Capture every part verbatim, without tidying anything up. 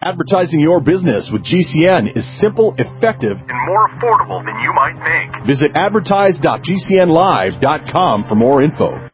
Advertising your business with G C N is simple, effective, and more affordable than you might think. Visit advertise dot g c n live dot com for more info.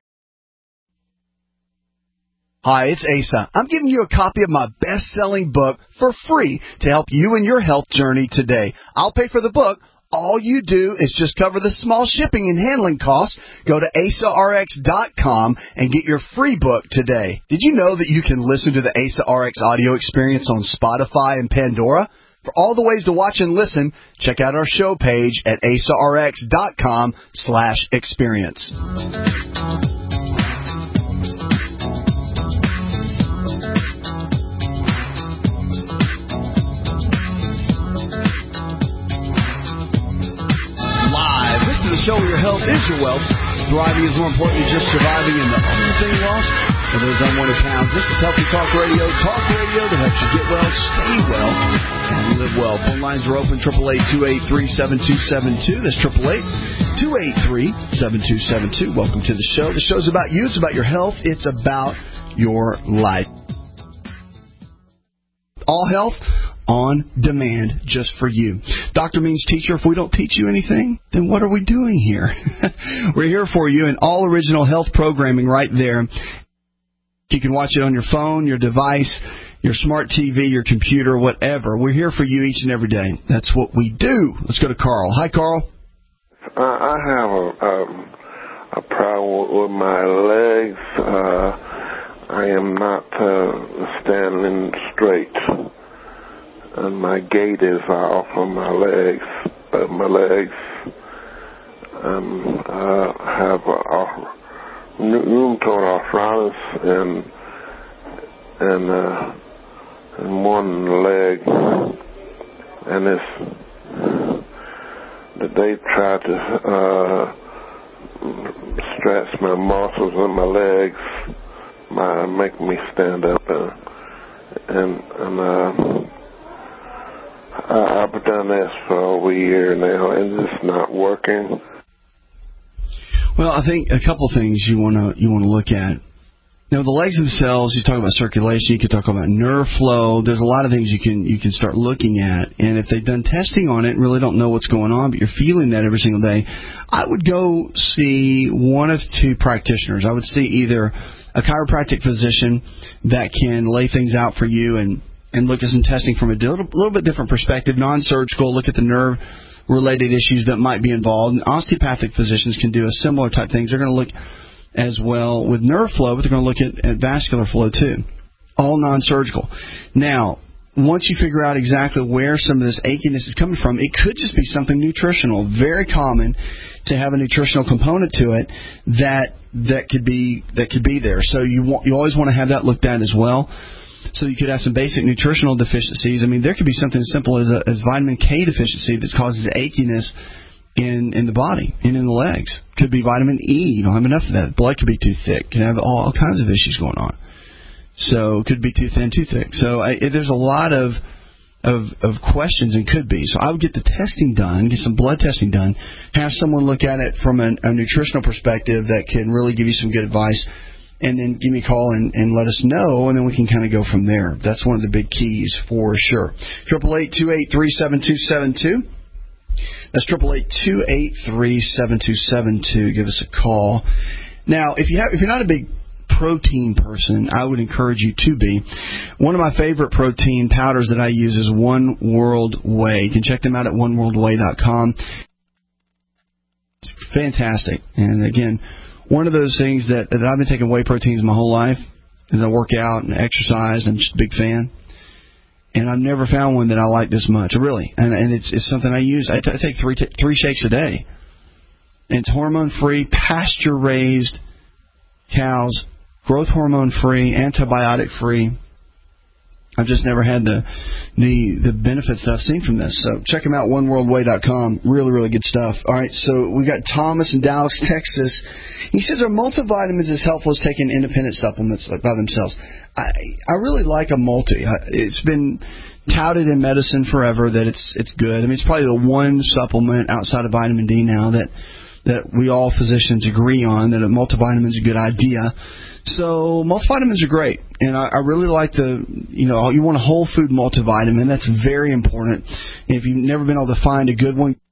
Hi, it's Asa. I'm giving you a copy of my best-selling book for free to help you in your health journey today. I'll pay for the book. All you do is just cover the small shipping and handling costs. Go to asa r x dot com and get your free book today. Did you know that you can listen to the Asa R X audio experience on Spotify and Pandora? For all the ways to watch and listen, check out our show page at asa r x dot com slash experience. Show where your health is your wealth. Thriving is more important than just surviving, and the only thing lost are those unwanted pounds. This is Healthy Talk Radio, talk radio that helps you get well, stay well, and live well. Phone lines are open, eight eight eight, two eight three, seven two seven two. That's eight eight eight, two eight three, seven two seven two. Welcome to the show. The show's about you. It's about your health. It's about your life. All health on demand just for you. Doctor Means Teacher. If we don't teach you anything, then what are we doing here? We're here for you in all original health programming right there. You can watch it on your phone, your device, your smart T V, your computer, whatever. We're here for you each and every day. That's what we do. Let's go to Carl. Hi, Carl. Uh, I have a, um, a problem with my legs. Uh, I am not uh, standing straight. And my gait is off on my legs. Uh, my legs um, uh, have uh, rheumatoid arthritis and and uh, and one leg, and it's that they try to uh, stretch my muscles in my legs, my make me stand up, uh, and and. Uh, Uh, I've done this for over a year now, and it's not working. Well, I think a couple things you want to you want to look at. Now, the legs themselves, you talk about circulation, you can talk about nerve flow. There's a lot of things you can you can start looking at, and if they've done testing on it and really don't know what's going on, but you're feeling that every single day, I would go see one of two practitioners. I would see either a chiropractic physician that can lay things out for you and and look at some testing from a little, little bit different perspective, non-surgical, look at the nerve-related issues that might be involved. And osteopathic physicians can do a similar type things. They're going to look as well with nerve flow, but they're going to look at, at vascular flow too, all non-surgical. Now, once you figure out exactly where some of this achiness is coming from, it could just be something nutritional. Very common to have a nutritional component to it that that could be that could be there. So you want, you always want to have that looked at as well. So you could have some basic nutritional deficiencies. I mean, there could be something as simple as, a, as vitamin K deficiency that causes achiness in, in the body and in the legs. Could be vitamin E. You don't have enough of that. Blood could be too thick. Can have all kinds of issues going on. So it could be too thin, too thick. So I, there's a lot of, of of questions and could be. So I would get the testing done, get some blood testing done, have someone look at it from an, a nutritional perspective that can really give you some good advice. And then give me a call and, and let us know, and then we can kind of go from there. That's one of the big keys for sure. eight eight eight, two eight three, seven two seven two. That's eight eight eight, two eight three, seven two seven two. Give us a call. Now, if, you have, if you're not a big protein person, I would encourage you to be. One of my favorite protein powders that I use is One World Whey. You can check them out at one world whey dot com. Fantastic. And again, one of those things that, that I've been taking whey proteins my whole life as I work out and exercise. I'm just a big fan. And I've never found one that I like this much, really. And, and it's, it's something I use. I, t- I take three t- three shakes a day. And it's hormone-free, pasture-raised cows, growth hormone-free, antibiotic-free. I've just never had the the the benefits that I've seen from this. So check them out, one world whey dot com. Really, really good stuff. All right, so we got Thomas in Dallas, Texas. He says, are multivitamins as helpful as taking independent supplements like by themselves? I I really like a multi. It's been touted in medicine forever that it's it's good. I mean, it's probably the one supplement outside of vitamin D now that that we all physicians agree on, that a multivitamin is a good idea. So multivitamins are great, and I, I really like the, you know, you want a whole food multivitamin. That's very important. If you've never been able to find a good one,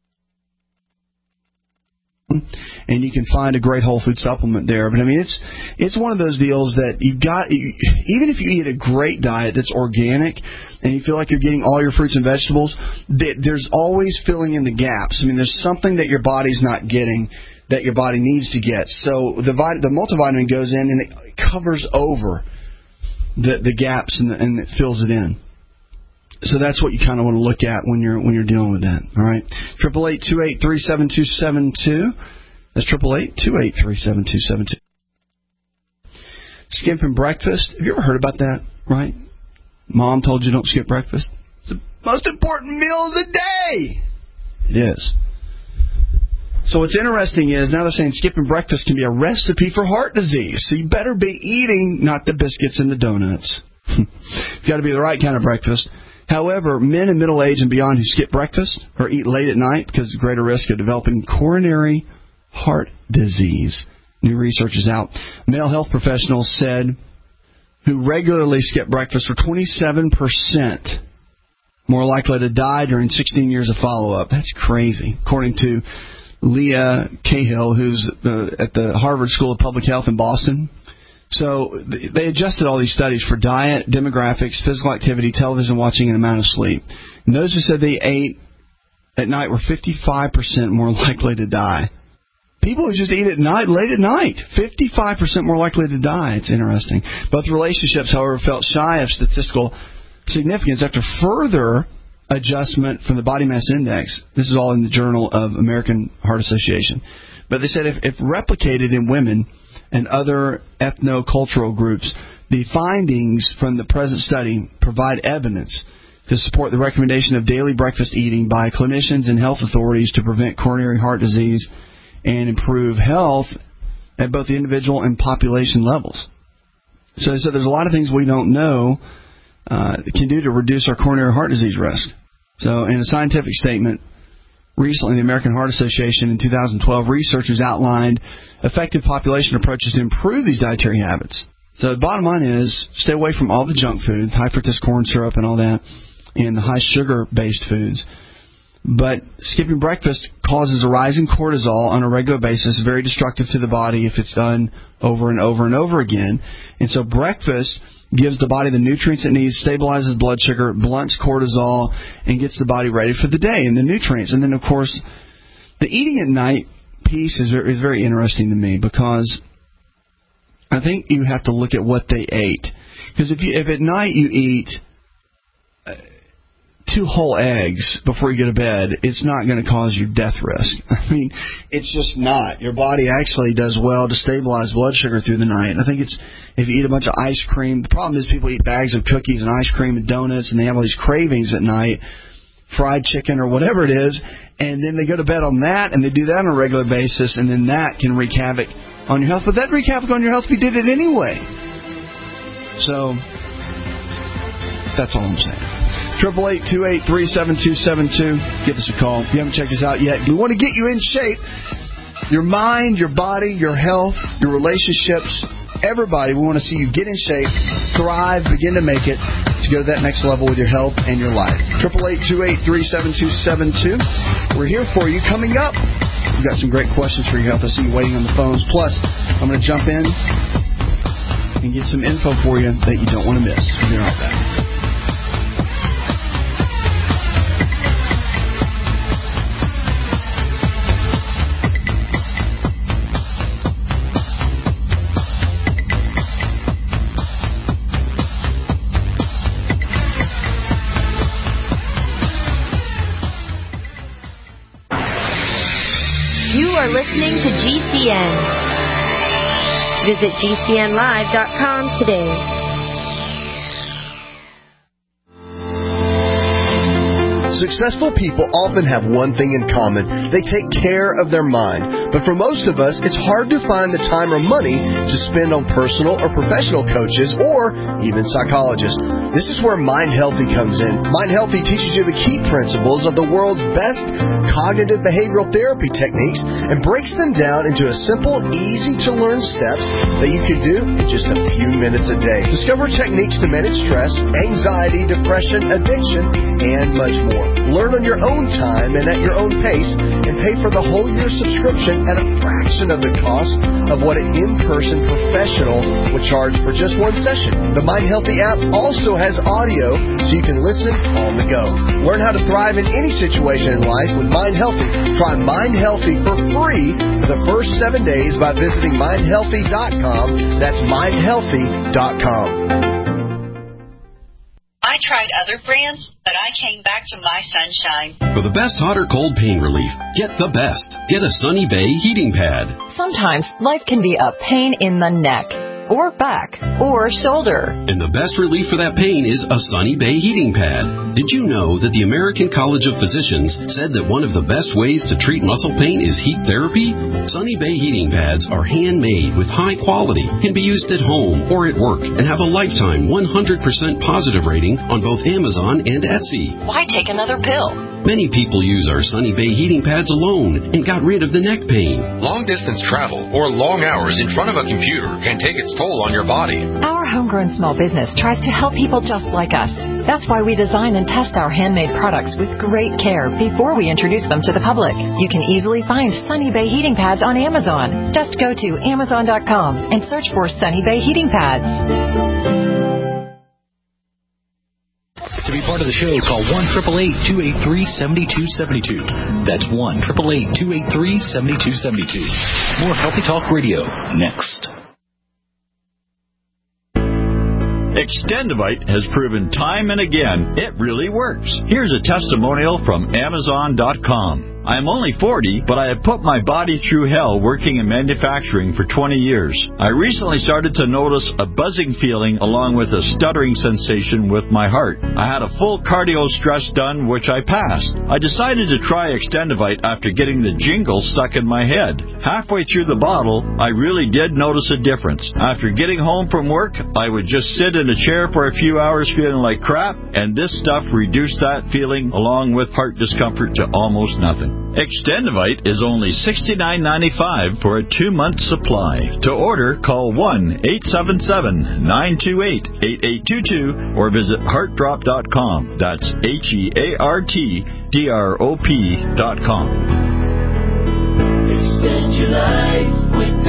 and you can find a great whole food supplement there. But I mean, it's it's one of those deals that you've got, even if you eat a great diet that's organic and you feel like you're getting all your fruits and vegetables, there's always filling in the gaps. I mean, there's something that your body's not getting that your body needs to get. So the the multivitamin goes in and it covers over the the gaps and, the, and it fills it in. So that's what you kind of want to look at when you're when you're dealing with that. All right, triple eight two eight three seven two seven two. That's triple eight two eight three seven two seven two. Skipping breakfast. Have you ever heard about that? Right? Mom told you don't skip breakfast. It's the most important meal of the day. It is. So what's interesting is now they're saying skipping breakfast can be a recipe for heart disease. So you better be eating not the biscuits and the donuts. You've got to be the right kind of breakfast. However, men in middle age and beyond who skip breakfast or eat late at night because of greater risk of developing coronary heart disease. New research is out. Male health professionals said who regularly skip breakfast were twenty-seven percent more likely to die during sixteen years of follow-up. That's crazy, according to Leah Cahill, who's uh, at the Harvard School of Public Health in Boston. So they adjusted all these studies for diet, demographics, physical activity, television watching, and amount of sleep. And those who said they ate at night were fifty-five percent more likely to die. People who just eat at night, late at night, fifty-five percent more likely to die. It's interesting. Both relationships, however, felt shy of statistical significance after further adjustment from the body mass index. This is all in the Journal of American Heart Association. But they said if, if replicated in women and other ethno-cultural groups, the findings from the present study provide evidence to support the recommendation of daily breakfast eating by clinicians and health authorities to prevent coronary heart disease and improve health at both the individual and population levels. So they said there's a lot of things we don't know uh, can do to reduce our coronary heart disease risk. So in a scientific statement, recently the American Heart Association in two thousand twelve, researchers outlined effective population approaches to improve these dietary habits. So the bottom line is stay away from all the junk food, high fructose corn syrup and all that, and the high sugar-based foods. But skipping breakfast causes a rise in cortisol on a regular basis, very destructive to the body if it's done over and over and over again. And so breakfast gives the body the nutrients it needs, stabilizes blood sugar, blunts cortisol, and gets the body ready for the day and the nutrients. And then, of course, the eating at night piece is very, is very interesting to me because I think you have to look at what they ate. Because if you, if at night you eat Uh, two whole eggs before you go to bed, it's not going to cause you death risk. I mean, it's just not. Your body actually does well to stabilize blood sugar through the night. I think it's if you eat a bunch of ice cream. The problem is people eat bags of cookies and ice cream and donuts, and they have all these cravings at night, fried chicken or whatever it is, and then they go to bed on that, and they do that on a regular basis, and then that can wreak havoc on your health. But that wreak havoc on your health if you did it anyway. So that's all I'm saying. Triple eight two eight three seven two seven two. Give us a call. If you haven't checked us out yet, we want to get you in shape. Your mind, your body, your health, your relationships, everybody. We want to see you get in shape, thrive, begin to make it to go to that next level with your health and your life. Triple eight two eight three seven two seven two. We're here for you. Coming up, we've got some great questions for your health. I see you waiting on the phones. Plus, I'm going to jump in and get some info for you that you don't want to miss. We'll be right back. You are listening to G C N. Visit G C N live dot com today. Successful people often have one thing in common. They take care of their mind. But for most of us, it's hard to find the time or money to spend on personal or professional coaches or even psychologists. This is where Mind Healthy comes in. Mind Healthy teaches you the key principles of the world's best cognitive behavioral therapy techniques and breaks them down into a simple, easy-to-learn steps that you can do in just a few minutes a day. Discover techniques to manage stress, anxiety, depression, addiction, and much more. Learn on your own time and at your own pace, and pay for the whole year subscription at a fraction of the cost of what an in-person professional would charge for just one session. The Mind Healthy app also has audio so you can listen on the go. Learn how to thrive in any situation in life with Mind Healthy. Try Mind Healthy for free for the first seven days by visiting mind healthy dot com. That's mind healthy dot com. I tried other brands, but I came back to My Sunshine. For the best hot or cold pain relief, get the best. Get a Sunny Bay heating pad. Sometimes life can be a pain in the neck, or back, or shoulder. And the best relief for that pain is a Sunny Bay heating pad. Did you know that the American College of Physicians said that one of the best ways to treat muscle pain is heat therapy? Sunny Bay heating pads are handmade with high quality, can be used at home or at work, and have a lifetime one hundred percent positive rating on both Amazon and Etsy. Why take another pill? Many people use our Sunny Bay heating pads alone and got rid of the neck pain. Long-distance travel or long hours in front of a computer can take its toll on your body. Our homegrown small business tries to help people just like us. That's why we design and test our handmade products with great care before we introduce them to the public. You can easily find Sunny Bay heating pads on Amazon. Just go to amazon dot com and search for Sunny Bay heating pads. To be part of the show, call one eight eight eight, two eight three, seven two seven two. That's one eight eight eight, two eight three, seven two seven two. More Healthy Talk Radio next. Extendivite has proven time and again it really works. Here's a testimonial from amazon dot com. I am only forty, but I have put my body through hell working in manufacturing for twenty years. I recently started to notice a buzzing feeling along with a stuttering sensation with my heart. I had a full cardio stress done, which I passed. I decided to try Extendivite after getting the jingle stuck in my head. Halfway through the bottle, I really did notice a difference. After getting home from work, I would just sit in a chair for a few hours feeling like crap, and this stuff reduced that feeling along with heart discomfort to almost nothing. Extendivite is only sixty-nine ninety-five for a two-month supply. To order, call one eight seven seven, nine two eight, eight eight two two or visit heart drop dot com. That's H E A R T D R O P dot com. Extend your life with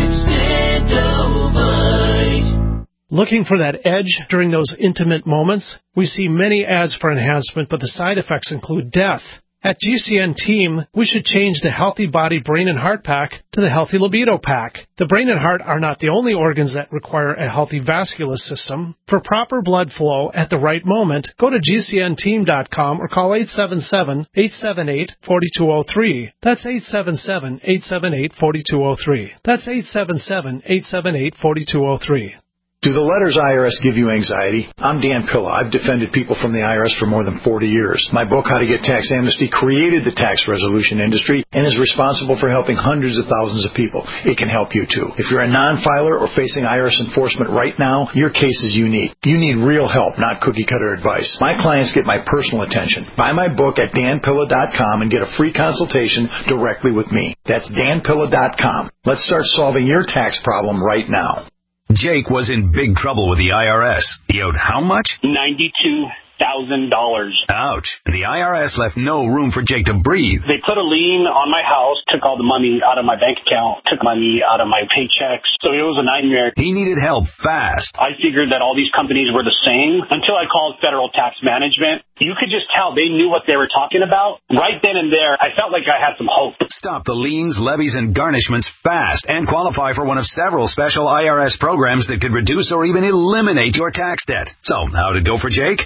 Extendivite. Looking for that edge during those intimate moments? We see many ads for enhancement, but the side effects include death. At G C N Team, we should change the Healthy Body, Brain, and Heart Pack to the Healthy Libido Pack. The brain and heart are not the only organs that require a healthy vascular system. For proper blood flow at the right moment, go to G C N team dot com or call eight seven seven, eight seven eight, four two zero three. That's eight seven seven, eight seven eight, four two zero three. That's eight seven seven, eight seven eight, four two zero three. Do the letters I R S give you anxiety? I'm Dan Pilla. I've defended people from the I R S for more than forty years. My book, How to Get Tax Amnesty, created the tax resolution industry and is responsible for helping hundreds of thousands of people. It can help you, too. If you're a non-filer or facing I R S enforcement right now, your case is unique. You need real help, not cookie-cutter advice. My clients get my personal attention. Buy my book at dan pilla dot com and get a free consultation directly with me. That's dan pilla dot com. Let's start solving your tax problem right now. Jake was in big trouble with the I R S. He owed how much? ninety-two thousand dollars. Ouch. The I R S left no room for Jake to breathe. They put a lien on my house, took all the money out of my bank account, took money out of my paychecks. So it was a nightmare. He needed help fast. I figured that all these companies were the same until I called Federal Tax Management. You could just tell they knew what they were talking about. Right then and there, I felt like I had some hope. Stop the liens, levies, and garnishments fast and qualify for one of several special I R S programs that could reduce or even eliminate your tax debt. So, how'd it go for Jake? They did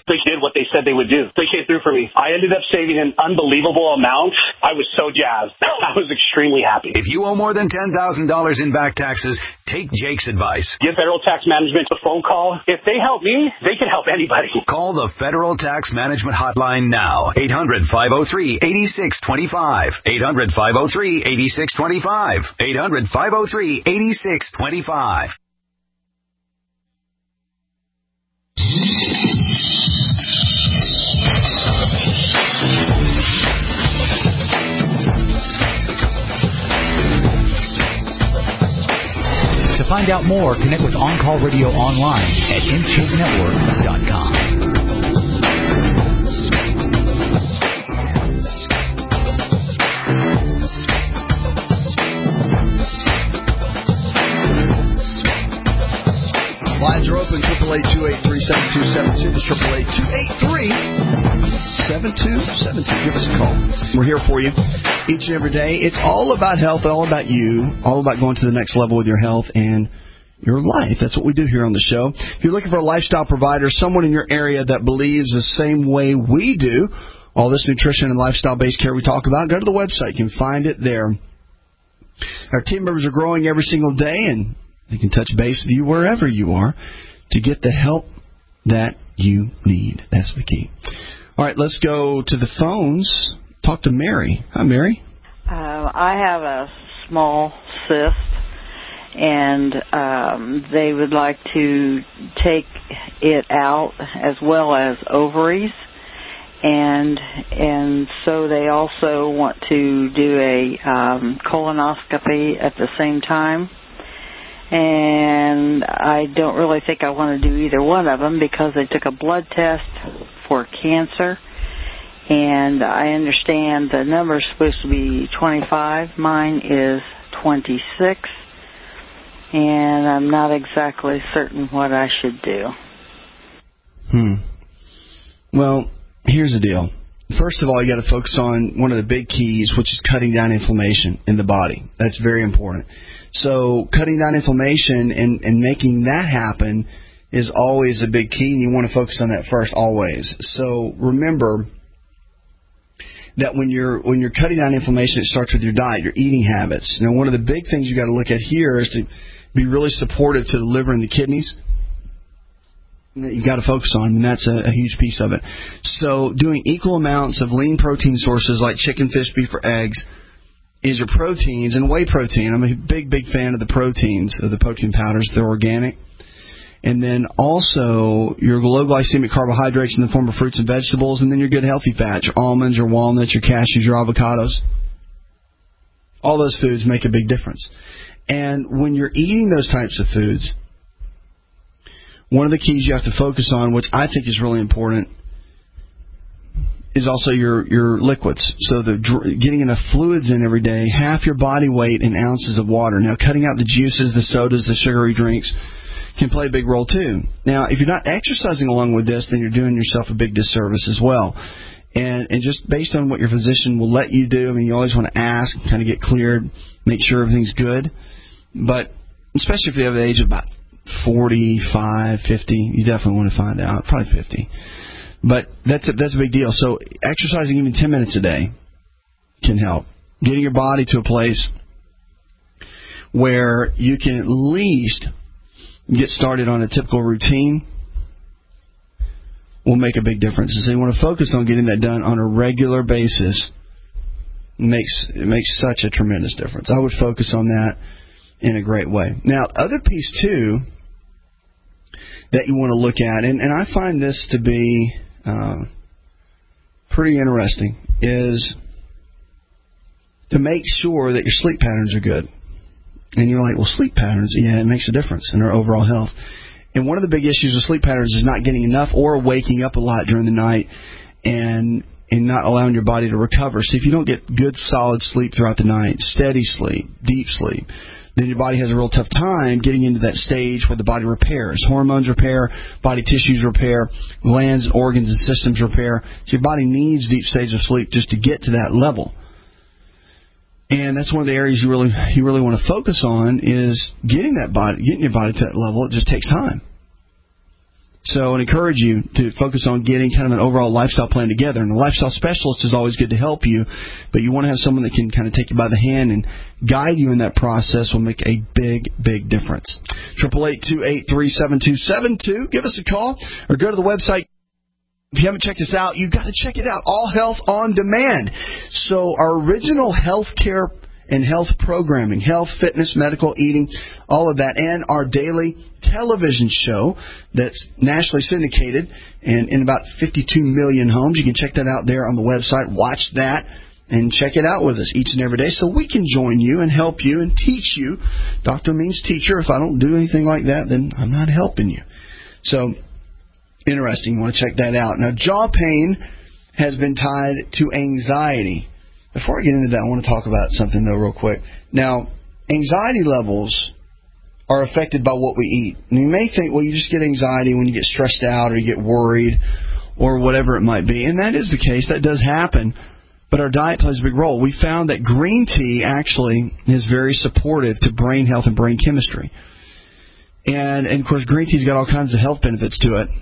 what they said they would do. They came through for me. I ended up saving an unbelievable amount. I was so jazzed. I was extremely happy. If you owe more than ten thousand dollars in back taxes, take Jake's advice. Give Federal Tax Management a phone call. If they help me, they can help anybody. Call the Federal Tax Management Hotline now. eight hundred, five oh three, eight six two five. eight hundred, five oh three, eight six two five. eight hundred, five oh three, eight six two five. To find out more, connect with On Call Radio online at intake network dot com. Lines are open, triple eight, two eight three, seven two seven two. That's triple eight, two eight three, seven two seven two. Give us a call. We're here for you each and every day. It's all about health, all about you, all about going to the next level with your health and your life. That's what we do here on the show. If you're looking for a lifestyle provider, someone in your area that believes the same way we do, all this nutrition and lifestyle-based care we talk about, go to the website. You can find it there. Our team members are growing every single day, and they can touch base with you wherever you are to get the help that you need. That's the key. All right, let's go to the phones. Talk to Mary. Hi, Mary. Uh, I have a small cyst, and um, they would like to take it out as well as ovaries. And and so they also want to do a um, colonoscopy at the same time. And I don't really think I want to do either one of them because they took a blood test for cancer. And I understand the number is supposed to be twenty-five. Mine is twenty-six. And I'm not exactly certain what I should do. Hmm. Well, here's the deal. First of all, you got to focus on one of the big keys, which is cutting down inflammation in the body. That's very important. So cutting down inflammation and, and making that happen is always a big key, and you want to focus on that first always. So remember that when you're when you're cutting down inflammation, it starts with your diet, your eating habits. Now, one of the big things you got to look at here is to be really supportive to the liver and the kidneys. You got to focus on, and that's a, a huge piece of it. So doing equal amounts of lean protein sources like chicken, fish, beef, or eggs is your proteins, and whey protein. I'm a big, big fan of the proteins, of the protein powders. They're organic. And then also your low glycemic carbohydrates in the form of fruits and vegetables, and then your good healthy fats, your almonds, your walnuts, your cashews, your avocados. All those foods make a big difference. And when you're eating those types of foods, one of the keys you have to focus on, which I think is really important, is also your, your liquids. So the getting enough fluids in every day, half your body weight in ounces of water. Now, cutting out the juices, the sodas, the sugary drinks can play a big role too. Now, if you're not exercising along with this, then you're doing yourself a big disservice as well. And, and just based on what your physician will let you do, I mean, you always want to ask, kind of get cleared, make sure everything's good. But especially if you have the age of about forty-five, fifty, you definitely want to find out, probably fifty. But that's a, that's a big deal. So exercising even ten minutes a day can help. Getting your body to a place where you can at least get started on a typical routine will make a big difference. And so you want to focus on getting that done on a regular basis. It makes, it makes such a tremendous difference. I would focus on that in a great way. Now, other piece, too, that you want to look at, and, and I find this to be uh, pretty interesting, is to make sure that your sleep patterns are good. And you're like, well, sleep patterns, yeah, it makes a difference in our overall health. And one of the big issues with sleep patterns is not getting enough or waking up a lot during the night and and not allowing your body to recover. So if you don't get good, solid sleep throughout the night, steady sleep, deep sleep, then your body has a real tough time getting into that stage where the body repairs. Hormones repair, body tissues repair, glands and organs and systems repair. So your body needs deep stages of sleep just to get to that level. And that's one of the areas you really you really want to focus on is getting that body, getting your body to that level. It just takes time. So I encourage you to focus on getting kind of an overall lifestyle plan together. And a lifestyle specialist is always good to help you, but you want to have someone that can kind of take you by the hand and guide you in that process will make a big, big difference. eight eight eight, two eight three, seven two seven two. Give us a call or go to the website. If you haven't checked us out, you've got to check it out. All Health on Demand. So our original health care and health programming, health, fitness, medical, eating, all of that, and our daily television show that's nationally syndicated and in about fifty-two million homes. You can check that out there on the website. Watch that and check it out with us each and every day so we can join you and help you and teach you. Doctor means teacher. If I don't do anything like that, then I'm not helping you. So, interesting. You want to check that out. Now, jaw pain has been tied to anxiety. Before I get into that, I want to talk about something, though, real quick. Now, anxiety levels are affected by what we eat. And you may think, well, you just get anxiety when you get stressed out or you get worried or whatever it might be. And that is the case. That does happen. But our diet plays a big role. We found that green tea actually is very supportive to brain health and brain chemistry. And, and of course, green tea's got all kinds of health benefits to it.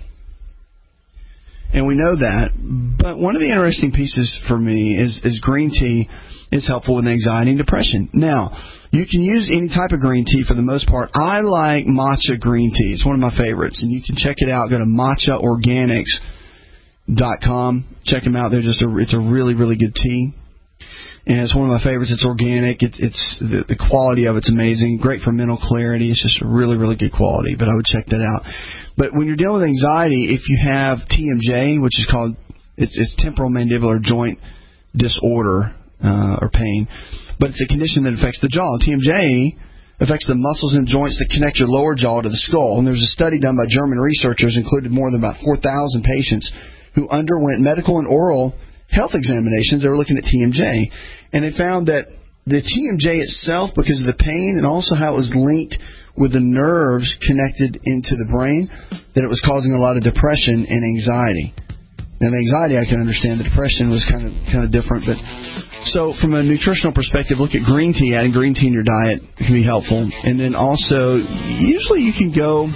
And we know that. But one of the interesting pieces for me is, is green tea is helpful with anxiety and depression. Now, you can use any type of green tea for the most part. I like matcha green tea. It's one of my favorites. And you can check it out. Go to matcha organics dot com. Check them out. They're just a, it's a really, really good tea. And it's one of my favorites. It's organic. It, it's the, the quality of it's amazing. Great for mental clarity. It's just a really, really good quality. But I would check that out. But when you're dealing with anxiety, if you have T M J, which is called it's, it's temporal mandibular joint disorder uh, or pain, but it's a condition that affects the jaw. T M J affects the muscles and joints that connect your lower jaw to the skull. And there was a study done by German researchers, included more than about four thousand patients who underwent medical and oral health examinations. They were looking at T M J, and they found that the T M J itself, because of the pain and also how it was linked with the nerves connected into the brain, that it was causing a lot of depression and anxiety. Now, the anxiety I can understand. The depression was kind of kind of different. But so from a nutritional perspective, look at green tea. Adding green tea in your diet can be helpful. And then also, usually you can go.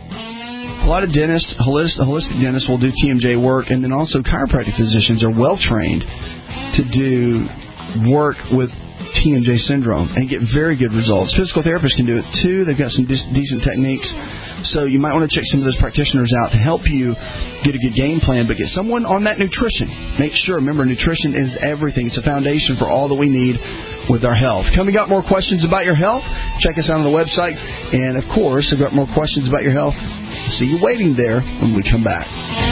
A lot of dentists, holistic, holistic dentists will do T M J work, and then also chiropractic physicians are well trained to do work with T M J syndrome and get very good results. Physical therapists can do it too. They've got some de- decent techniques. So you might want to check some of those practitioners out to help you get a good game plan, but get someone on that nutrition. Make sure, remember, nutrition is everything. It's a foundation for all that we need with our health. Coming up, more questions about your health. Check us out on the website. And, of course, I've got more questions about your health. See you waiting there when we come back.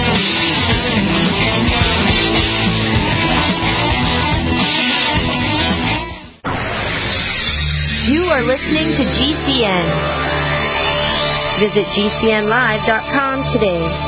You are listening to G C N. Visit G C N live dot com today.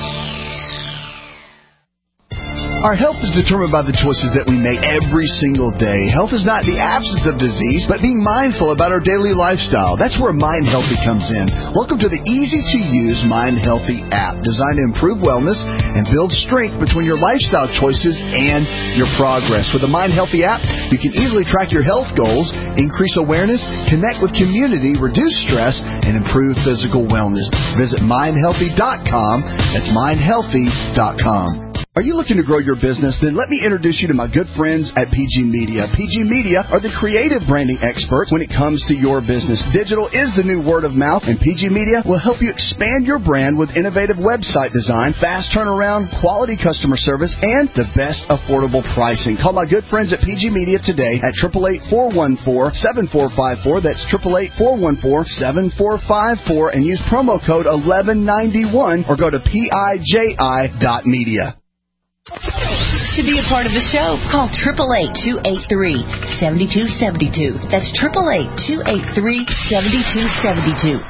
Our health is determined by the choices that we make every single day. Health is not the absence of disease, but being mindful about our daily lifestyle. That's where Mind Healthy comes in. Welcome to the easy-to-use Mind Healthy app, designed to improve wellness and build strength between your lifestyle choices and your progress. With the Mind Healthy app, you can easily track your health goals, increase awareness, connect with community, reduce stress, and improve physical wellness. Visit mind healthy dot com. That's mind healthy dot com. Are you looking to grow your business? Then let me introduce you to my good friends at P G Media. P G Media are the creative branding experts when it comes to your business. Digital is the new word of mouth, and P G Media will help you expand your brand with innovative website design, fast turnaround, quality customer service, and the best affordable pricing. Call my good friends at P G Media today at eight eight eight, four one four, seven four five four. That's eight eight eight, four one four, seven four five four, and use promo code eleven ninety-one or go to P I J I dot media. To be a part of the show, call eight eight eight, two eight three, seven two seven two. That's eight eight eight, two eight three, seven two seven two.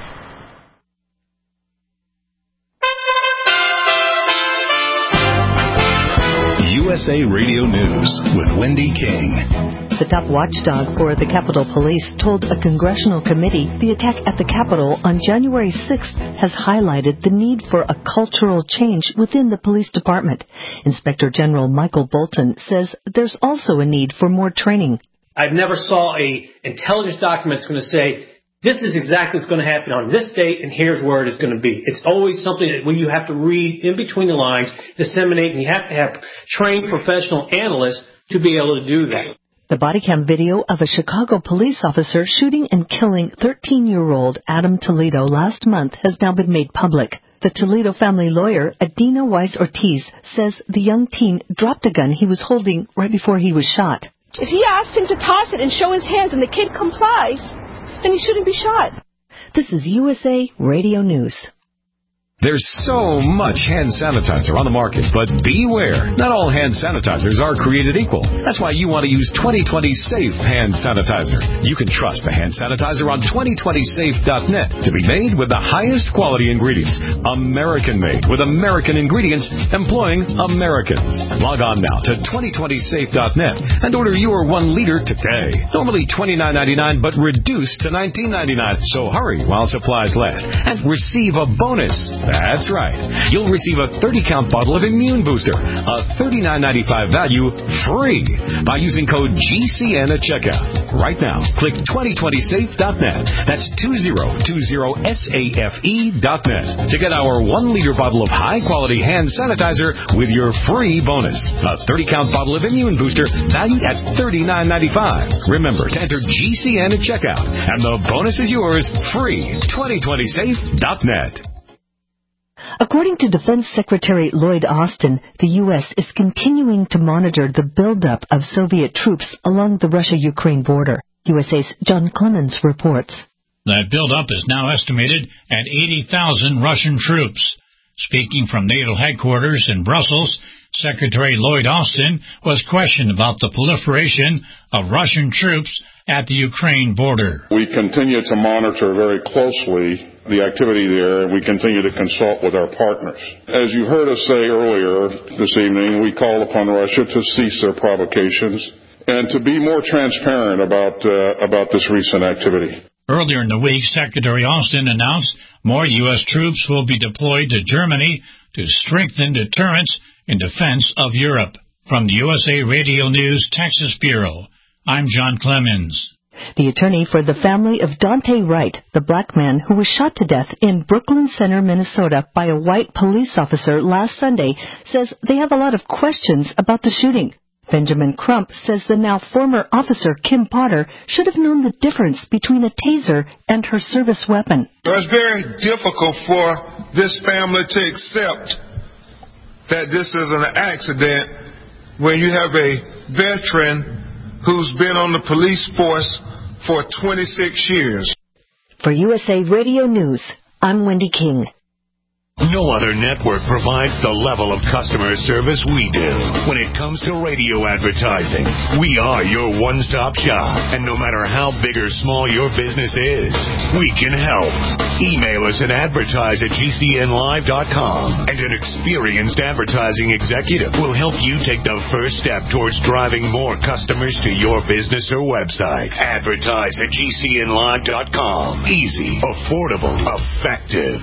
U S A Radio News with Wendy King. The top watchdog for the Capitol Police told a congressional committee the attack at the Capitol on January sixth has highlighted the need for a cultural change within the police department. Inspector General Michael Bolton says there's also a need for more training. I've never saw a intelligence document that's going to say this is exactly what's going to happen on this date, and here's where it is going to be. It's always something that you have to read in between the lines, disseminate, and you have to have trained professional analysts to be able to do that. The body cam video of a Chicago police officer shooting and killing thirteen-year-old Adam Toledo last month has now been made public. The Toledo family lawyer, Adina Weiss-Ortiz, says the young teen dropped a gun he was holding right before he was shot. If he asked him to toss it and show his hands and the kid complies, then he shouldn't be shot. This is U S A Radio News. There's so much hand sanitizer on the market, but beware. Not all hand sanitizers are created equal. That's why you want to use twenty twenty Safe Hand Sanitizer. You can trust the hand sanitizer on twenty twenty safe dot net to be made with the highest quality ingredients. American-made with American ingredients employing Americans. Log on now to twenty twenty safe dot net and order your one liter today. Normally twenty-nine ninety-nine, but reduced to nineteen ninety-nine. So hurry while supplies last and receive a bonus. That's right. You'll receive a thirty count bottle of Immune Booster, a thirty-nine ninety-five value, free by using code G C N at checkout. Right now, click twenty twenty safe dot net. That's twenty twenty safe dot net to get our one liter bottle of high-quality hand sanitizer with your free bonus. A thirty count bottle of Immune Booster valued at thirty-nine ninety-five. Remember to enter G C N at checkout, and the bonus is yours free. twenty twenty safe dot net. According to Defense Secretary Lloyd Austin, the U S is continuing to monitor the buildup of Soviet troops along the Russia-Ukraine border. U S A's John Clemens reports. That buildup is now estimated at eighty thousand Russian troops. Speaking from NATO headquarters in Brussels, Secretary Lloyd Austin was questioned about the proliferation of Russian troops at the Ukraine border. We continue to monitor very closely the activity there, and we continue to consult with our partners. As you heard us say earlier this evening, we call upon Russia to cease their provocations and to be more transparent about uh, about this recent activity. Earlier in the week, Secretary Austin announced more U S troops will be deployed to Germany to strengthen deterrence in defense of Europe. From the U S A Radio News Texas Bureau, I'm John Clemens. The attorney for the family of Dante Wright, the black man who was shot to death in Brooklyn Center, Minnesota by a white police officer last Sunday, says they have a lot of questions about the shooting. Benjamin Crump says the now former officer, Kim Potter, should have known the difference between a taser and her service weapon. It's very difficult for this family to accept that this is an accident when you have a veteran who's been on the police force for twenty-six years. For U S A Radio News, I'm Wendy King. No other network provides the level of customer service we do. When it comes to radio advertising, we are your one-stop shop. And no matter how big or small your business is, we can help. Email us and advertise at G C N live dot com. And an experienced advertising executive will help you take the first step towards driving more customers to your business or website. Advertise at G C N live dot com. Easy, affordable, effective.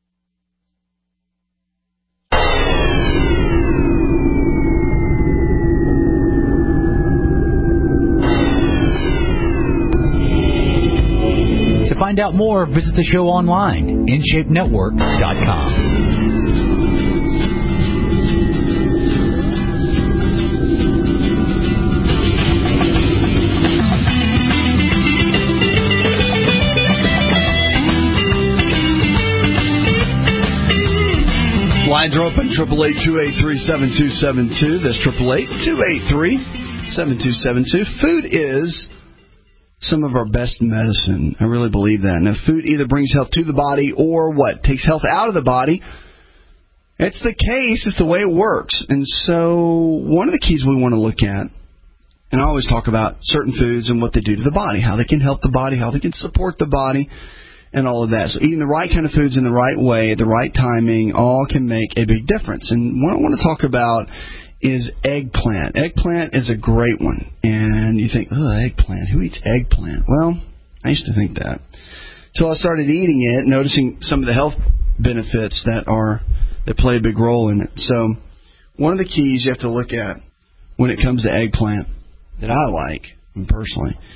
To find out more, visit the show online, in shape network dot com. Lines are open, triple eight, two eight three, seven two seven two. That's triple eight, two eight three, seven two seven two. Food is some of our best medicine. I really believe that. Now, food either brings health to the body or what? Takes health out of the body. It's the case. It's the way it works. And so one of the keys we want to look at, and I always talk about certain foods and what they do to the body, how they can help the body, how they can support the body, and all of that. So eating the right kind of foods in the right way, the right timing, all can make a big difference. And what I want to talk about is eggplant. Eggplant is a great one. And you think, oh, eggplant. Who eats eggplant? Well, I used to think that. So I started eating it, noticing some of the health benefits that are that play a big role in it. So one of the keys you have to look at when it comes to eggplant that I like, personally,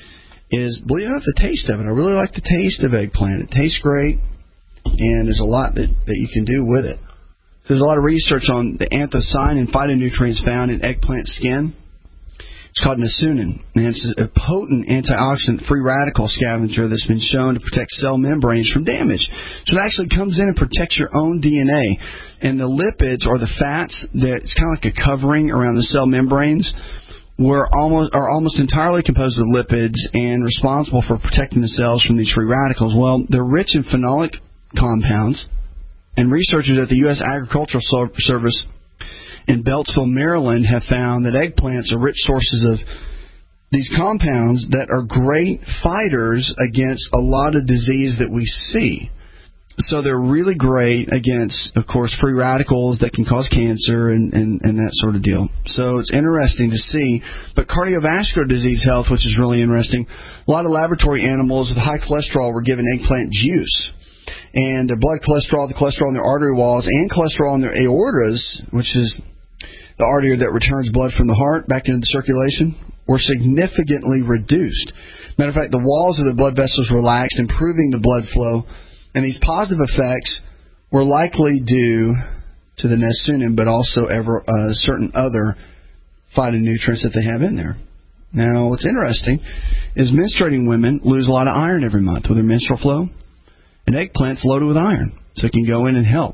is, believe it or not, the taste of it. I really like the taste of eggplant. It tastes great, and there's a lot that, that you can do with it. There's a lot of research on the anthocyanin phytonutrients found in eggplant skin. It's called niceunin, and it's a potent antioxidant free radical scavenger that's been shown to protect cell membranes from damage. So it actually comes in and protects your own D N A. And the lipids, or the fats, that it's kind of like a covering around the cell membranes, were almost are almost entirely composed of lipids and responsible for protecting the cells from these free radicals. Well, they're rich in phenolic compounds, and researchers at the U S Agricultural Service in Beltsville, Maryland, have found that eggplants are rich sources of these compounds that are great fighters against a lot of disease that we see. So they're really great against, of course, free radicals that can cause cancer and, and, and that sort of deal. So it's interesting to see. But cardiovascular disease health, which is really interesting, a lot of laboratory animals with high cholesterol were given eggplant juice. And their blood cholesterol, the cholesterol in their artery walls, and cholesterol in their aortas, which is the artery that returns blood from the heart back into the circulation, were significantly reduced. Matter of fact, the walls of the blood vessels relaxed, improving the blood flow. And these positive effects were likely due to the niceunin, but also ever, uh, certain other phytonutrients that they have in there. Now, what's interesting is menstruating women lose a lot of iron every month with their menstrual flow. And eggplant's loaded with iron, so it can go in and help.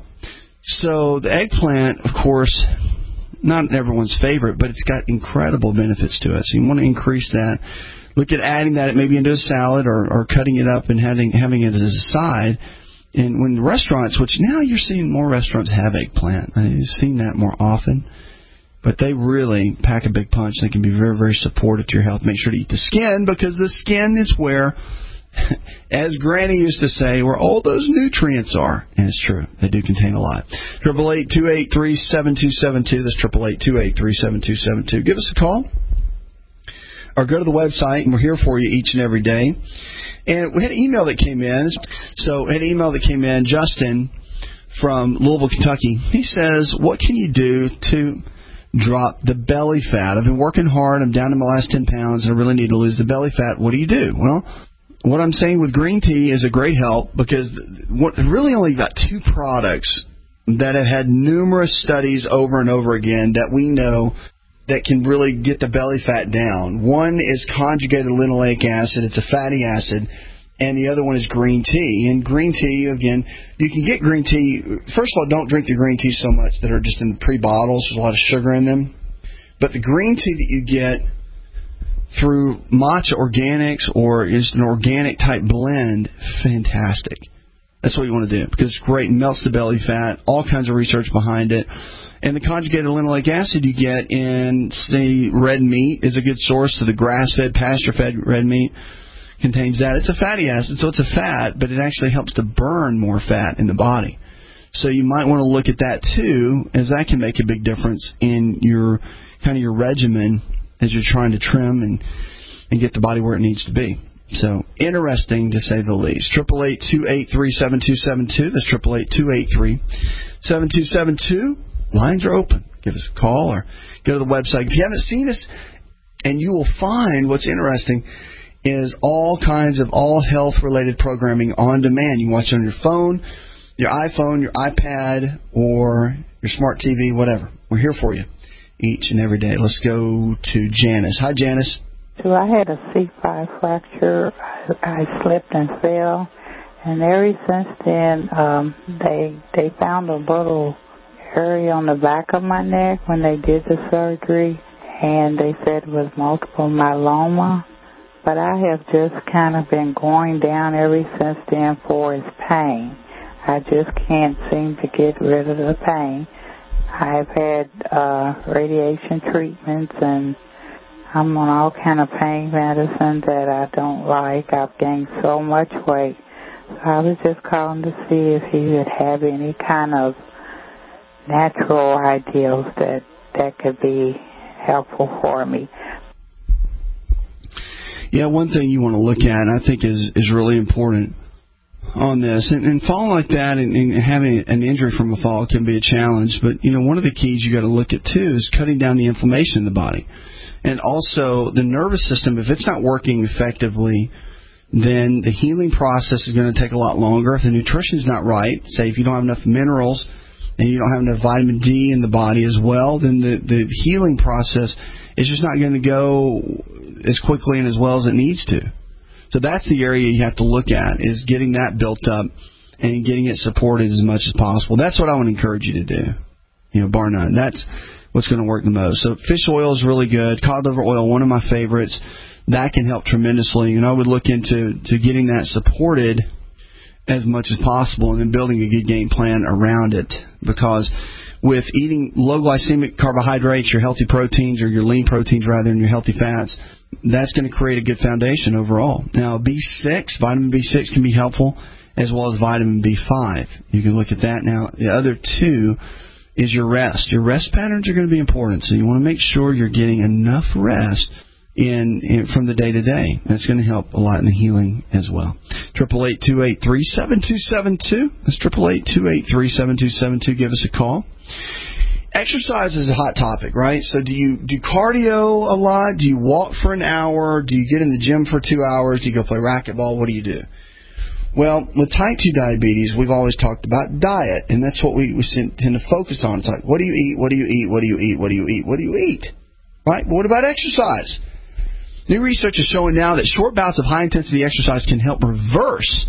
So the eggplant, of course, not everyone's favorite, but it's got incredible benefits to it. So you want to increase that. Look at adding that maybe into a salad, or, or cutting it up and having having it as a side. And when restaurants, which now you're seeing more restaurants have eggplant. I've seen that more often. But they really pack a big punch. They can be very, very supportive to your health. Make sure to eat the skin, because the skin is where, as Granny used to say, where all those nutrients are. And it's true. They do contain a lot. triple eight, two eight three, seven two seven two. That's triple eight, two eight three, seven two seven two. Give us a call. Or go to the website, and we're here for you each and every day. And we had an email that came in. So we had an email that came in. Justin from Louisville, Kentucky. He says, what can you do to drop the belly fat? I've been working hard. I'm down to my last ten pounds, and I really need to lose the belly fat. What do you do? Well, what I'm saying with green tea is a great help, because what, really only got two products that have had numerous studies over and over again that we know that can really get the belly fat down. One is conjugated linoleic acid. It's a fatty acid. And the other one is green tea. And green tea, again, you can get green tea. First of all, don't drink the green tea so much that are just in pre-bottles. There's a lot of sugar in them. But the green tea that you get through Matcha Organics, or is an organic type blend, fantastic. That's what you want to do, because it's great. It melts the belly fat. All kinds of research behind it. And the conjugated linoleic acid you get in, say, red meat is a good source. So the grass-fed, pasture-fed red meat contains that. It's a fatty acid, so it's a fat, but it actually helps to burn more fat in the body. So you might want to look at that too, as that can make a big difference in your kind of your regimen as you're trying to trim and, and get the body where it needs to be. So interesting to say the least. triple eight, two eight three, seven two seven two. That's triple eight, two eight three, seven two seven two. Lines are open. Give us a call or go to the website. If you haven't seen us, and you will find what's interesting is all kinds of all health-related programming on demand. You can watch it on your phone, your iPhone, your iPad, or your smart T V, whatever. We're here for you each and every day. Let's go to Janice. Hi, Janice. So I had a C five fracture. I, I slipped and fell, and ever since then, um, they they found a little area on the back of my neck when they did the surgery, and they said it was multiple myeloma. But I have just kind of been going down ever since then for its pain. I just can't seem to get rid of the pain. I've had uh, radiation treatments, and I'm on all kind of pain medicine that I don't like. I've gained so much weight. So I was just calling to see if you would have any kind of natural ideals that that could be helpful for me. Yeah, one thing you want to look at, and I think is is really important on this, and, and falling like that and, and having an injury from a fall can be a challenge. But you know, one of the keys you got to look at too is cutting down the inflammation in the body. And also the nervous system, if it's not working effectively, then the healing process is going to take a lot longer. If the nutrition is not right, say if you don't have enough minerals and you don't have enough vitamin D in the body as well, then the, the healing process is just not going to go as quickly and as well as it needs to. So that's the area you have to look at, is getting that built up and getting it supported as much as possible. That's what I would encourage you to do, you know, bar none. That's what's going to work the most. So fish oil is really good. Cod liver oil, one of my favorites. That can help tremendously, and I would look into to getting that supported as much as possible and then building a good game plan around it, because with eating low glycemic carbohydrates, your healthy proteins, or your lean proteins rather than your healthy fats, that's going to create a good foundation overall. Now, B six, vitamin B six can be helpful, as well as vitamin B five. You can look at that. Now, the other two is your rest. Your rest patterns are going to be important, so you want to make sure you're getting enough rest In, in from the day to day. That's going to help a lot in the healing as well. Triple eight two eight three seven two seven two. That's triple eight two eight three seven two seven two. Give us a call. Exercise is a hot topic, right? So do you do cardio a lot? Do you walk for an hour? Do you get in the gym for two hours? Do you go play racquetball? What do you do? Well, with type two diabetes, we've always talked about diet, and that's what we, we tend to focus on. It's like, what do you eat? What do you eat? What do you eat? What do you eat? What do you eat? Right? But what about exercise? New research is showing now that short bouts of high-intensity exercise can help reverse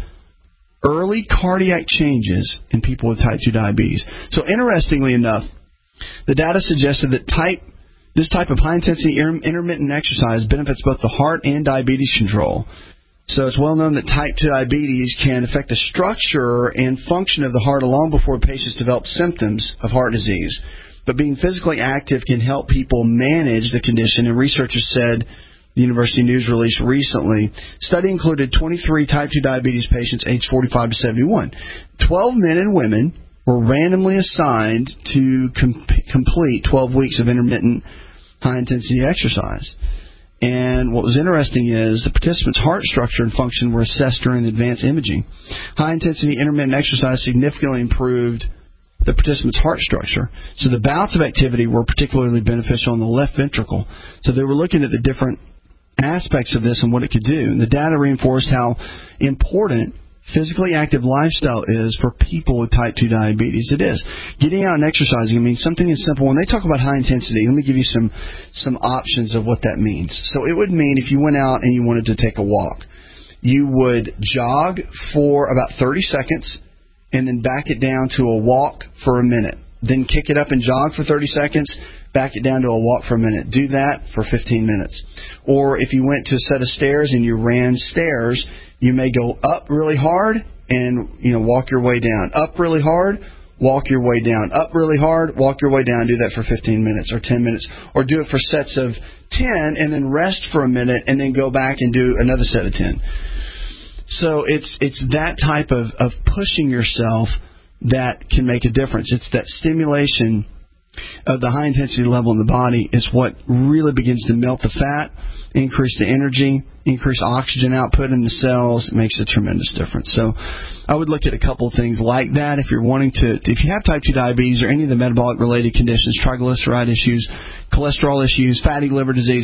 early cardiac changes in people with type two diabetes. So interestingly enough, the data suggested that type this type of high-intensity intermittent exercise benefits both the heart and diabetes control. So it's well known that type two diabetes can affect the structure and function of the heart long before patients develop symptoms of heart disease. But being physically active can help people manage the condition, and researchers said, the University News release recently, study included twenty-three type two diabetes patients aged forty-five to seventy-one. twelve men and women were randomly assigned to com- complete twelve weeks of intermittent high-intensity exercise. And what was interesting is the participants' heart structure and function were assessed during the advanced imaging. High-intensity intermittent exercise significantly improved the participants' heart structure. So the bouts of activity were particularly beneficial in the left ventricle. So they were looking at the different aspects of this and what it could do. And the data reinforced how important physically active lifestyle is for people with type two diabetes. It is. Getting out and exercising, I mean, something as simple. When they talk about high intensity, let me give you some, some options of what that means. So it would mean if you went out and you wanted to take a walk, you would jog for about thirty seconds and then back it down to a walk for a minute. Then kick it up and jog for thirty seconds, back it down to a walk for a minute. Do that for fifteen minutes. Or if you went to a set of stairs and you ran stairs, you may go up really hard and, you know, walk your way down. Up really hard, walk your way down. Up really hard, walk your way down. Do that for fifteen minutes or ten minutes. Or do it for sets of ten and then rest for a minute and then go back and do another set of ten. So it's it's that type of, of pushing yourself that can make a difference. It's that stimulation of the high-intensity level in the body is what really begins to melt the fat, increase the energy, increase oxygen output in the cells. It makes a tremendous difference. So I would look at a couple of things like that if you're wanting to, if you have type two diabetes or any of the metabolic-related conditions, triglyceride issues, cholesterol issues, fatty liver disease.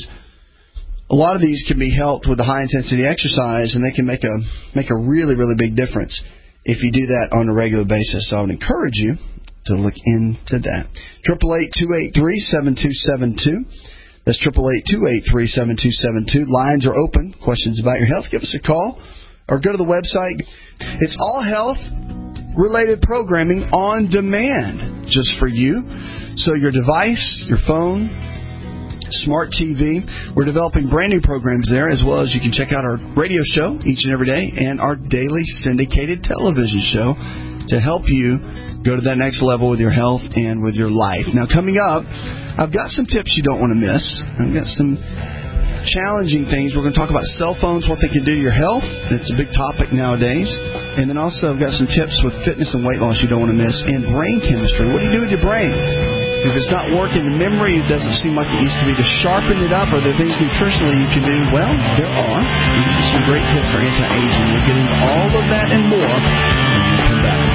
A lot of these can be helped with the high-intensity exercise, and they can make a make a really, really big difference if you do that on a regular basis. So I would encourage you to look into that. triple eight two eight three seven two seven two. That's triple eight two eight three seven two seven two. Lines are open. Questions about your health, give us a call or go to the website. It's all health-related programming on demand just for you. So your device, your phone, Smart T V. We're developing brand new programs there, as well as you can check out our radio show each and every day and our daily syndicated television show to help you go to that next level with your health and with your life. Now, coming up, I've got some tips you don't want to miss. I've got some challenging things. We're going to talk about cell phones, what they can do to your health. It's a big topic nowadays. And then also I've got some tips with fitness and weight loss you don't want to miss, and brain chemistry. What do you do with your brain? If it's not working, the memory doesn't seem like it used to be. To sharpen it up, are there things nutritionally you can do? Well, there are. There's some great tips for anti-aging. We'll get into all of that and more when we come back.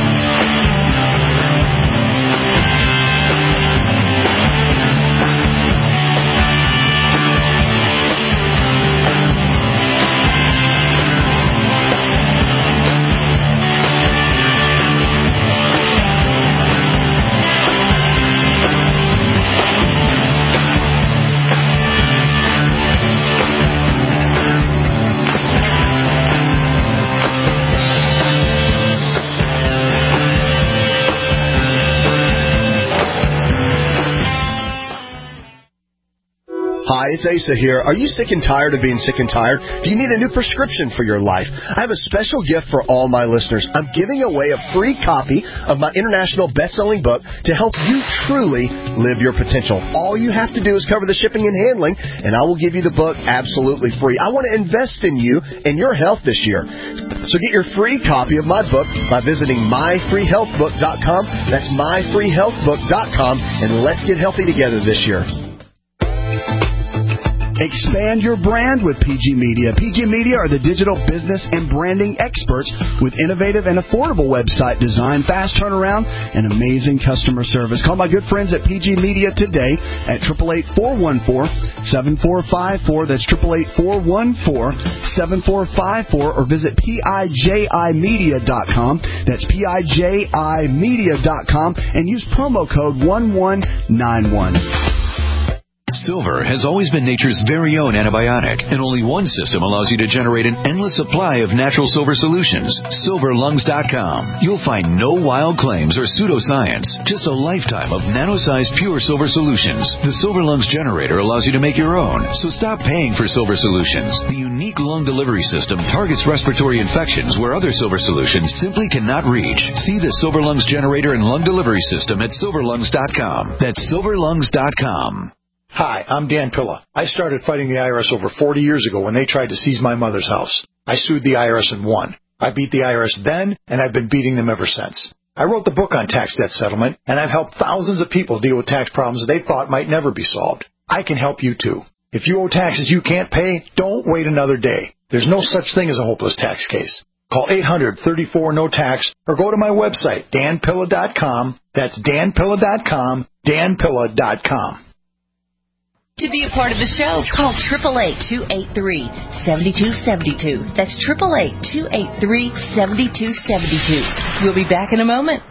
Hi, it's Asa here. Are you sick and tired of being sick and tired? Do you need a new prescription for your life? I have a special gift for all my listeners. I'm giving away a free copy of my international best-selling book to help you truly live your potential. All you have to do is cover the shipping and handling, and I will give you the book absolutely free. I want to invest in you and your health this year. So get your free copy of my book by visiting my free health book dot com. That's my free health book dot com, and let's get healthy together this year. Expand your brand with P G Media. P G Media are the digital business and branding experts with innovative and affordable website design, fast turnaround, and amazing customer service. Call my good friends at P G Media today at eight eight eight, four one four, seven four five four. That's eight eight eight, four one four, seven four five four, or visit P I J I media dot com. That's P I J I media dot com, and use promo code one one nine one. Silver has always been nature's very own antibiotic, and only one system allows you to generate an endless supply of natural silver solutions. silver lungs dot com. You'll find no wild claims or pseudoscience, just a lifetime of nano-sized pure silver solutions. The Silver Lungs generator allows you to make your own, so stop paying for silver solutions. The unique lung delivery system targets respiratory infections where other silver solutions simply cannot reach. See the Silver Lungs generator and lung delivery system at silver lungs dot com. That's silver lungs dot com. Hi, I'm Dan Pilla. I started fighting the I R S over forty years ago when they tried to seize my mother's house. I sued the I R S and won. I beat the I R S then, and I've been beating them ever since. I wrote the book on tax debt settlement, and I've helped thousands of people deal with tax problems they thought might never be solved. I can help you too. If you owe taxes you can't pay, don't wait another day. There's no such thing as a hopeless tax case. Call eight hundred, thirty-four, no tax or go to my website, dan pilla dot com. That's dan pilla dot com, dan pilla dot com. To be a part of the show, call eight eight eight, two eight three, seven two seven two. That's eight eight eight, two eight three, seven two seven two. We'll be back in a moment.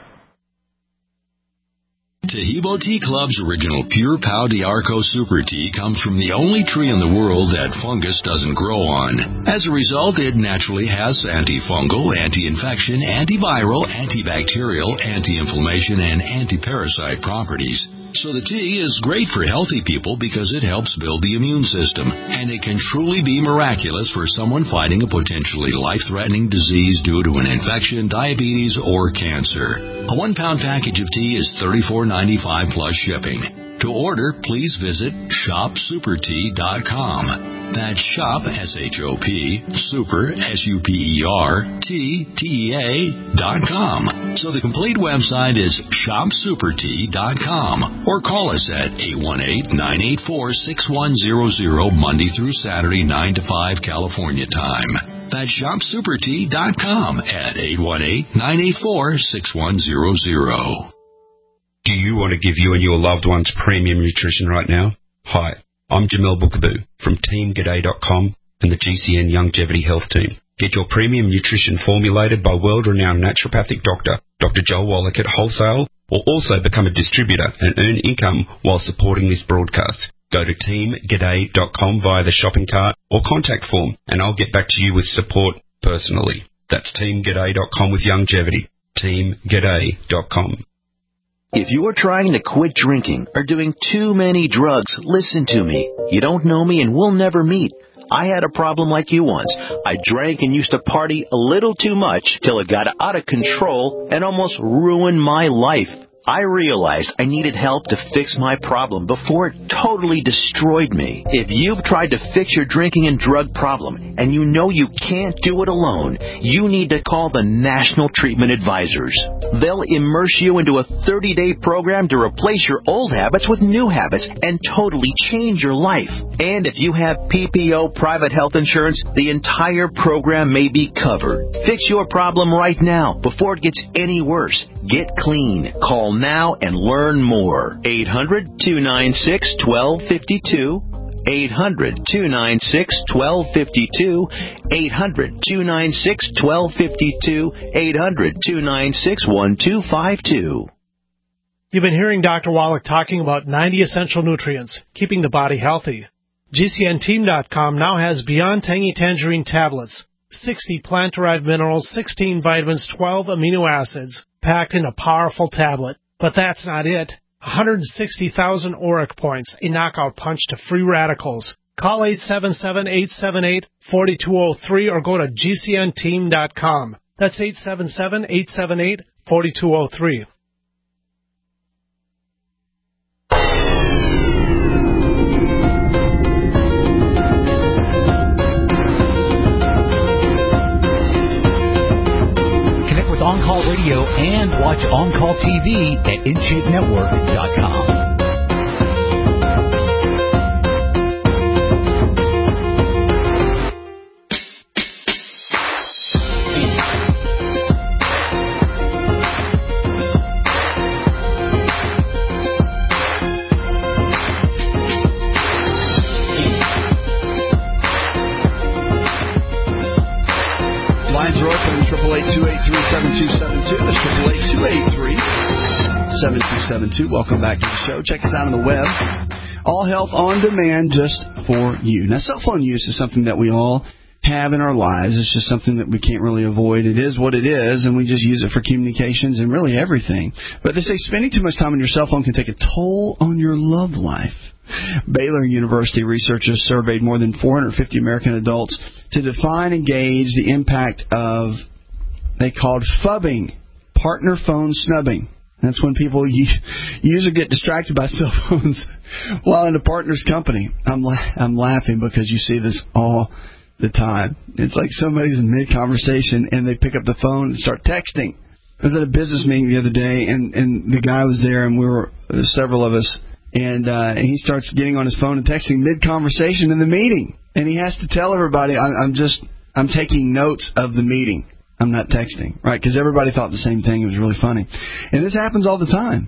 Tahibo Tea Club's original Pure Pau d'Arco Super Tea comes from the only tree in the world that fungus doesn't grow on. As a result, it naturally has antifungal, anti-infection, antiviral, antibacterial, anti-inflammation, and anti-parasite properties. So the tea is great for healthy people because it helps build the immune system, and it can truly be miraculous for someone fighting a potentially life-threatening disease due to an infection, diabetes, or cancer. A one-pound package of tea is thirty-four ninety-five plus shipping. To order, please visit shop super tea dot com. That's shop, S H O P, super, S U P E R, T, T E A, dot com. So the complete website is shop super tea dot com. Or call us at eight one eight, nine eight four, six one zero zero, Monday through Saturday, nine to five, California time. That's shop super tea dot com at eight one eight, nine eight four, six one zero zero. Do you want to give you and your loved ones premium nutrition right now? Hi, I'm Jamel Bookaboo from team g'day dot com and the G C N Longevity Health Team. Get your premium nutrition formulated by world-renowned naturopathic doctor, Doctor Joel Wallach at wholesale, or also become a distributor and earn income while supporting this broadcast. Go to team g'day dot com via the shopping cart or contact form, and I'll get back to you with support personally. That's team g'day dot com with longevity. team g'day dot com. If you are trying to quit drinking or doing too many drugs, listen to me. You don't know me and we'll never meet. I had a problem like you once. I drank and used to party a little too much till it got out of control and almost ruined my life. I realized I needed help to fix my problem before it totally destroyed me. If you've tried to fix your drinking and drug problem and you know you can't do it alone, you need to call the National Treatment Advisors. They'll immerse you into a thirty-day program to replace your old habits with new habits and totally change your life. And if you have P P O private health insurance, the entire program may be covered. Fix your problem right now before it gets any worse. Get clean. Call now and learn more. eight hundred, two nine six, one two five two. eight hundred, two nine six, one two five two. eight hundred, two nine six, one two five two. eight hundred, two nine six, one two five two. You've been hearing Doctor Wallach talking about ninety essential nutrients, keeping the body healthy. G C N team dot com now has Beyond Tangy Tangerine tablets, sixty plant-derived minerals, sixteen vitamins, twelve amino acids, packed in a powerful tablet. But that's not it. one hundred sixty thousand ORAC points, a knockout punch to free radicals. Call eight seven seven, eight seven eight, four two zero three or go to G C N team dot com. That's eight seven seven, eight seven eight, four two zero three. Connect with On Call Radio and watch On Call T V at in shape network dot com. seven two seven two. That's triple eight two eight three seven two seven two. Welcome back to the show. Check us out on the web. All Health on Demand just for you. Now, cell phone use is something that we all have in our lives. It's just something that we can't really avoid. It is what it is, and we just use it for communications and really everything. But they say spending too much time on your cell phone can take a toll on your love life. Baylor University researchers surveyed more than four hundred fifty American adults to define and gauge the impact of, they called phubbing, partner phone snubbing. That's when people use or get distracted by cell phones while in a partner's company. I'm la- I'm laughing because you see this all the time. It's like somebody's in mid-conversation and they pick up the phone and start texting. I was at a business meeting the other day, and, and the guy was there, and we were uh, several of us, and, uh, and he starts getting on his phone and texting mid-conversation in the meeting. And he has to tell everybody, I, I'm just, I'm taking notes of the meeting. I'm not texting, right? Because everybody thought the same thing. It was really funny. And this happens all the time.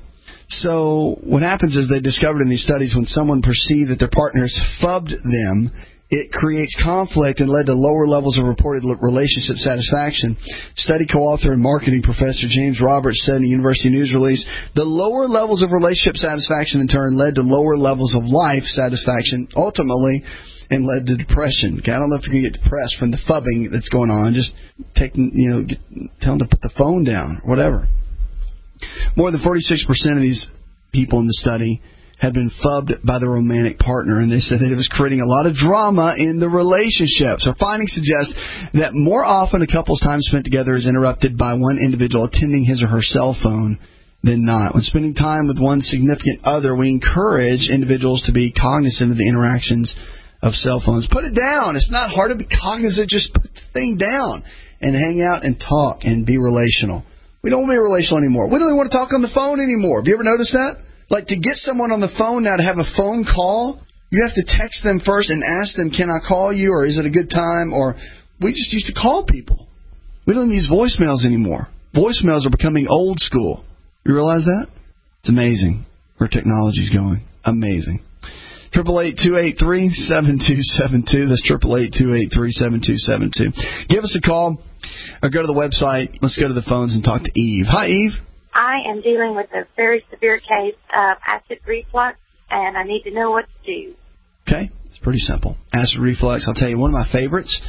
So what happens is they discovered in these studies when someone perceived that their partners phubbed them, it creates conflict and led to lower levels of reported relationship satisfaction. Study co-author and marketing professor James Roberts said in a university news release, the lower levels of relationship satisfaction in turn led to lower levels of life satisfaction, ultimately, and led to depression. Okay, I don't know if you're going to get depressed from the phubbing that's going on. Just take, you know, get, tell them to put the phone down, or whatever. More than forty-six percent of these people in the study had been phubbed by their romantic partner, and they said that it was creating a lot of drama in the relationship. So findings suggest that more often a couple's time spent together is interrupted by one individual attending his or her cell phone than not. When spending time with one significant other, we encourage individuals to be cognizant of the interactions of cell phones. Put it down. It's not hard to be cognizant. Just put the thing down and hang out and talk and be relational. We don't want to be relational anymore. We don't even want to talk on the phone anymore. Have you ever noticed that? Like, to get someone on the phone now, to have a phone call, you have to text them first and ask them, can I call you, or is it a good time? Or we just used to call people. We don't even use voicemails anymore. Voicemails are becoming old school. You realize that? It's amazing where technology's going. Amazing. Triple eight two eight three seven two seven two. That's triple eight two eight three seven two seven two. Give us a call or go to the website. Let's go to the phones and talk to Eve. Hi, Eve. I am dealing with a very severe case of acid reflux, and I need to know what to do. Okay, it's pretty simple. Acid reflux, I'll tell you, one of my favorites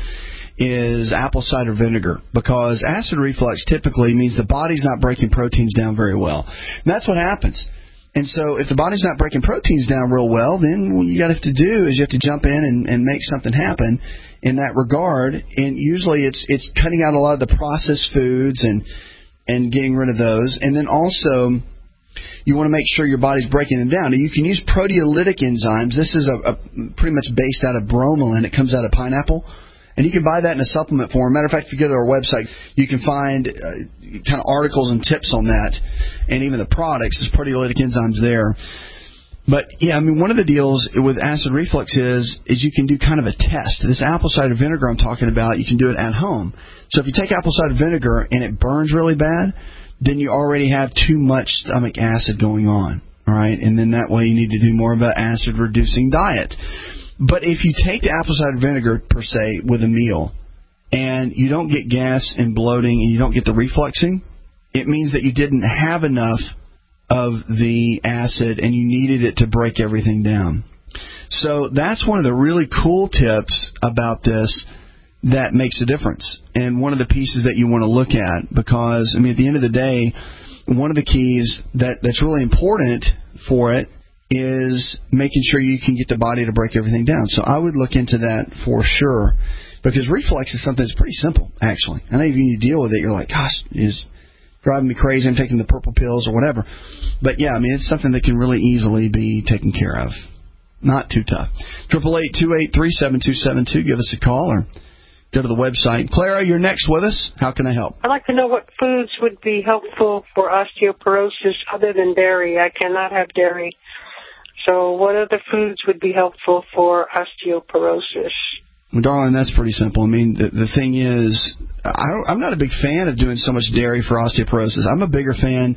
is apple cider vinegar, because acid reflux typically means the body's not breaking proteins down very well. And that's what happens. And so if the body's not breaking proteins down real well, then what you got to have to do is you have to jump in and, and make something happen in that regard. And usually it's it's cutting out a lot of the processed foods and and getting rid of those. And then also, you want to make sure your body's breaking them down. Now, you can use proteolytic enzymes. This is a, a pretty much based out of bromelain. It comes out of pineapple. And you can buy that in a supplement form. Matter of fact, if you go to our website, you can find uh, kind of articles and tips on that, and even the products. There's proteolytic enzymes there. But, yeah, I mean, one of the deals with acid reflux is is you can do kind of a test. This apple cider vinegar I'm talking about, you can do it at home. So if you take apple cider vinegar and it burns really bad, then you already have too much stomach acid going on, all right? And then that way you need to do more of an acid-reducing diet. But if you take the apple cider vinegar, per se, with a meal, and you don't get gas and bloating and you don't get the refluxing, it means that you didn't have enough of the acid and you needed it to break everything down. So that's one of the really cool tips about this that makes a difference, and one of the pieces that you want to look at, because, I mean, at the end of the day, one of the keys that, that's really important for it is making sure you can get the body to break everything down. So I would look into that for sure, because reflux is something that's pretty simple, actually. I know if you deal with it, you're like, gosh, it's driving me crazy, I'm taking the purple pills or whatever. But, yeah, I mean, it's something that can really easily be taken care of. Not too tough. eight eight eight, two eight three, seven two seven two. Give us a call or go to the website. Clara, you're next with us. How can I help? I'd like to know what foods would be helpful for osteoporosis other than dairy. I cannot have dairy. So what other foods would be helpful for osteoporosis? Well, darling, that's pretty simple. I mean, the, the thing is, I don't, I'm not a big fan of doing so much dairy for osteoporosis. I'm a bigger fan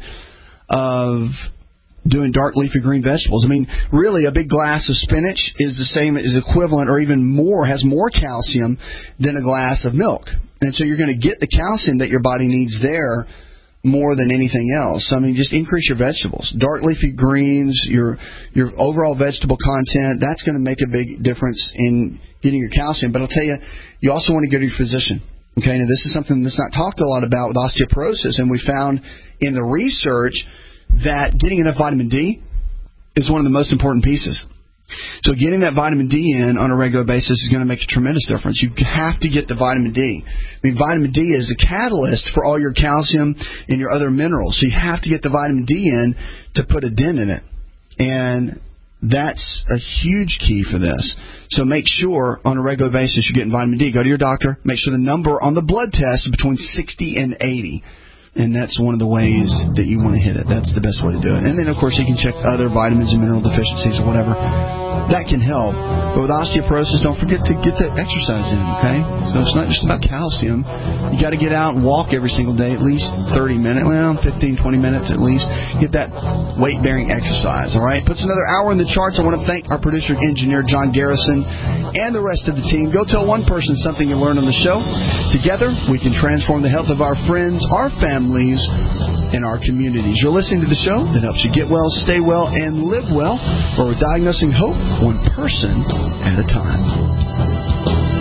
of doing dark leafy green vegetables. I mean, really, a big glass of spinach is the same, is equivalent or even more, has more calcium than a glass of milk. And so you're going to get the calcium that your body needs there more than anything else. So, I mean, just increase your vegetables. Dark leafy greens, your your overall vegetable content, that's going to make a big difference in getting your calcium. But I'll tell you, you also want to go to your physician. Okay, now this is something that's not talked a lot about with osteoporosis, and we found in the research that getting enough vitamin D is one of the most important pieces. So getting that vitamin D in on a regular basis is going to make a tremendous difference. You have to get the vitamin D. I mean, vitamin D is the catalyst for all your calcium and your other minerals. So you have to get the vitamin D in to put a dent in it. And that's a huge key for this. So make sure on a regular basis you're getting vitamin D. Go to your doctor. Make sure the number on the blood test is between sixty and eighty. And that's one of the ways that you want to hit it. That's the best way to do it. And then, of course, you can check other vitamins and mineral deficiencies or whatever. That can help. But with osteoporosis, don't forget to get that exercise in, okay? So it's not just about calcium. You got to get out and walk every single day, at least thirty minutes, well, fifteen, twenty minutes at least. Get that weight-bearing exercise, all right? Puts another hour in the charts. I want to thank our producer and engineer, John Garrison, and the rest of the team. Go tell one person something you learned on the show. Together, we can transform the health of our friends, our families, in our communities. You're listening to the show that helps you get well, stay well, and live well, where we're diagnosing hope one person at a time.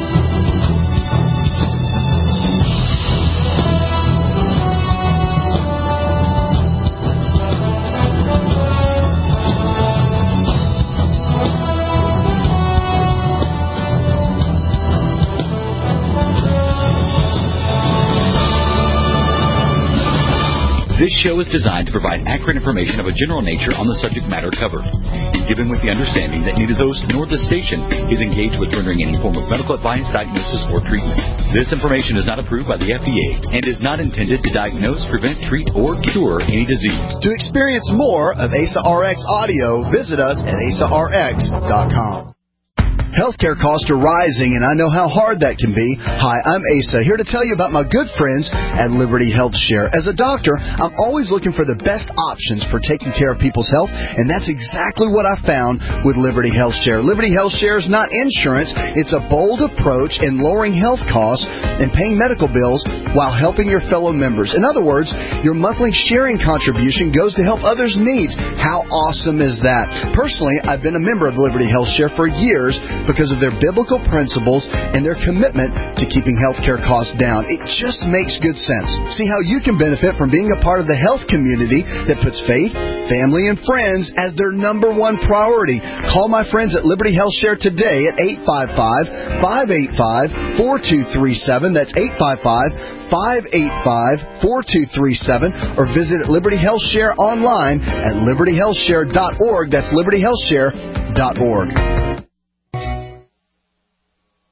This show is designed to provide accurate information of a general nature on the subject matter covered, given with the understanding that neither host nor the station is engaged with rendering any form of medical advice, diagnosis, or treatment. This information is not approved by the F D A and is not intended to diagnose, prevent, treat, or cure any disease. To experience more of A S A R X audio, visit us at A S A R X dot com. Healthcare costs are rising, and I know how hard that can be. Hi, I'm Asa, here to tell you about my good friends at Liberty Health Share. As a doctor, I'm always looking for the best options for taking care of people's health, and that's exactly what I found with Liberty Health Share. Liberty Health Share is not insurance. It's a bold approach in lowering health costs and paying medical bills while helping your fellow members. In other words, your monthly sharing contribution goes to help others' needs. How awesome is that? Personally, I've been a member of Liberty Health Share for years because of their biblical principles and their commitment to keeping healthcare costs down. It just makes good sense. See how you can benefit from being a part of the health community that puts faith, family, and friends as their number one priority. Call my friends at Liberty Health Share today at eight five five, five eight five, four two three seven. That's eight five five, five eight five, four two three seven. Or visit Liberty Health Share online at liberty health share dot org. That's liberty health share dot org.